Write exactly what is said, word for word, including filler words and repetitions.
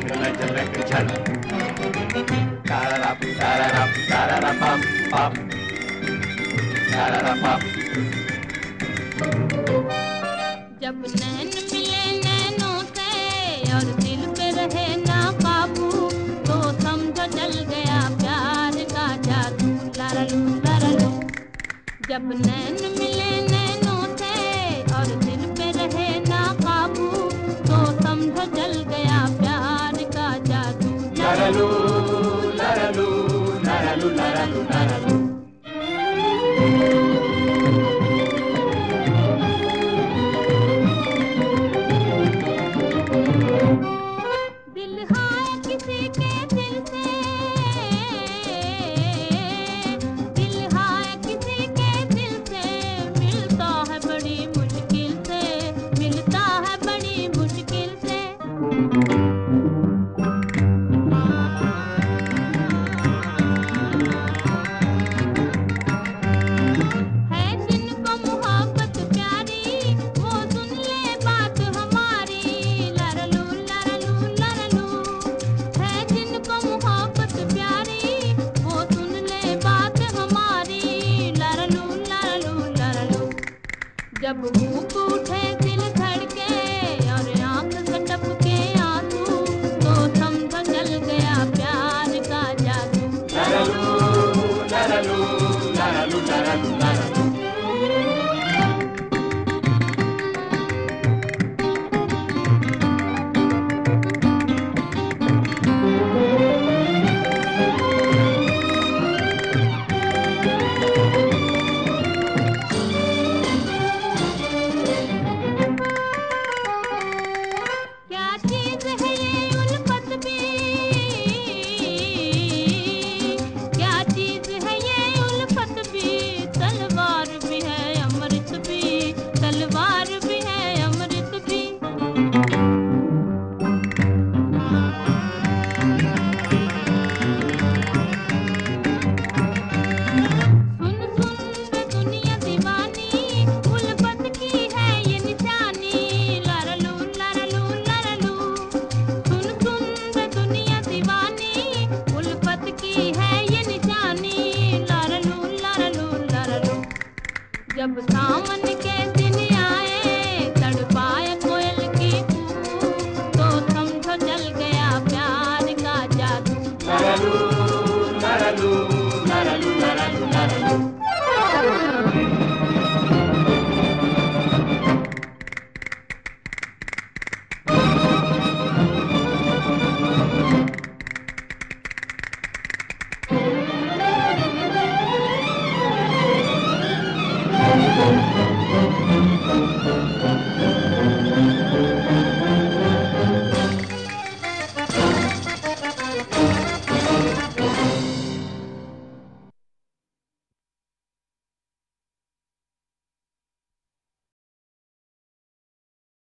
झलक झलक झल तारारप तारारप तारारपम पम तारारपम। जब नैन मिले नैनों से और दिल पे रहे ना काबू तो समझो चल गया प्यार का जादू लारालू लारालू। जब नैन मिले नैनों से और दिल पे रहे ना काबू तो समझो चल गया प्यार का जादू लारालू लारालू लारालू लारालू लारालू। दिल हाँ